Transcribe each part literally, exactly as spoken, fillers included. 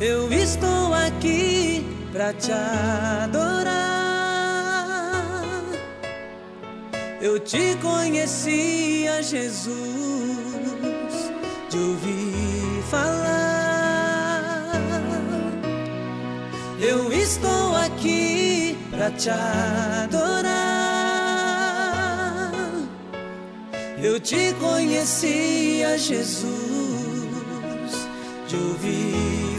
Eu estou aqui pra te adorar. Eu te conhecia, Jesus, de ouvir falar. Eu estou aqui pra te adorar. Eu te conhecia, Jesus, de ouvir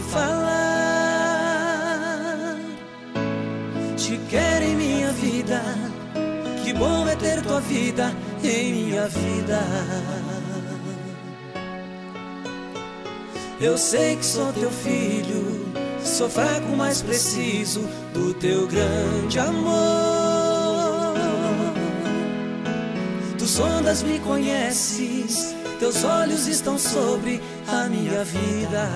falar. Te quero em minha vida, que bom é ter tua vida em minha vida. Eu sei que sou teu filho, sou fraco, mas preciso do teu grande amor. Tu sondas, me conheces, teus olhos estão sobre a minha vida.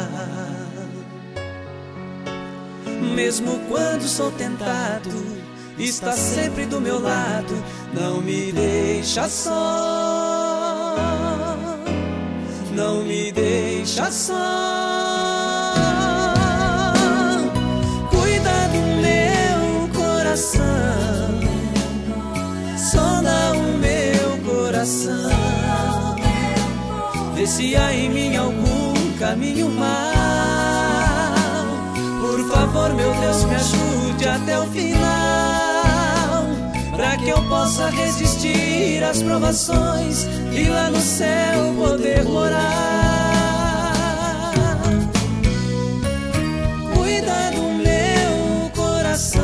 Mesmo quando sou tentado, está sempre do meu lado, não me deixa só, não me deixa só. Cuida do meu coração, sonda o meu coração, vê se há em mim algum caminho mau. Por favor, meu Deus, me ajude até o final, pra que eu possa resistir às provações e lá no céu poder morar. Cuida do meu coração,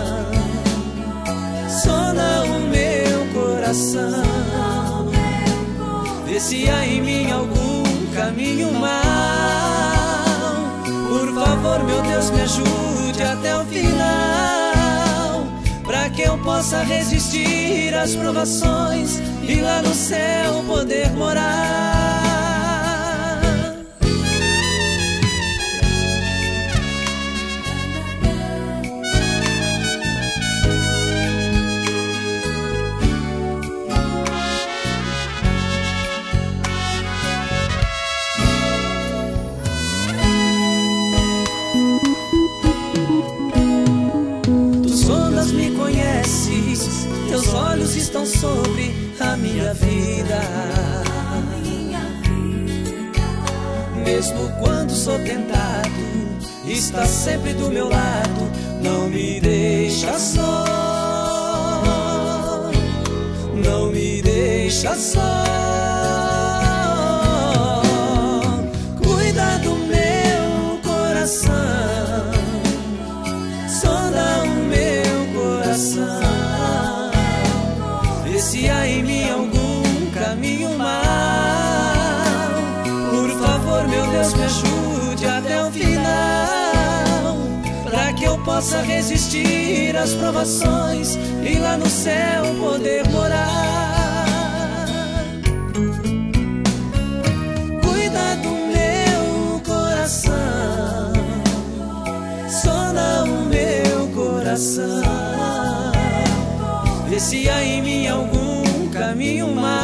sonda o meu coração, vê se há em mim algum caminho mau. Por favor, meu Deus, me ajude até o final, pra que eu possa resistir às provações e lá no céu poder morar. Me conheces, teus olhos estão sobre a minha vida. Mesmo quando sou tentado, está sempre do meu lado, não me deixa só, não me deixa só. Cuida do meu coração, sonda o meu coração, vê se há em mim algum caminho mau. Por favor, meu Deus, me ajude até o final, pra que eu possa resistir às provações e lá no céu poder morar. Cuida do meu coração, sonda o meu coração, vê se há em mim algum caminho mau.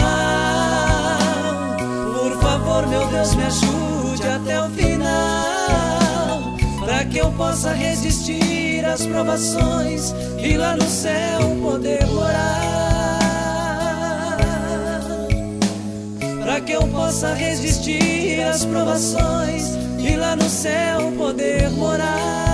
Por favor, meu Deus, me ajude até o final, pra que eu possa resistir às provações e lá no céu poder morar. Pra que eu possa resistir às provações e lá no céu poder morar.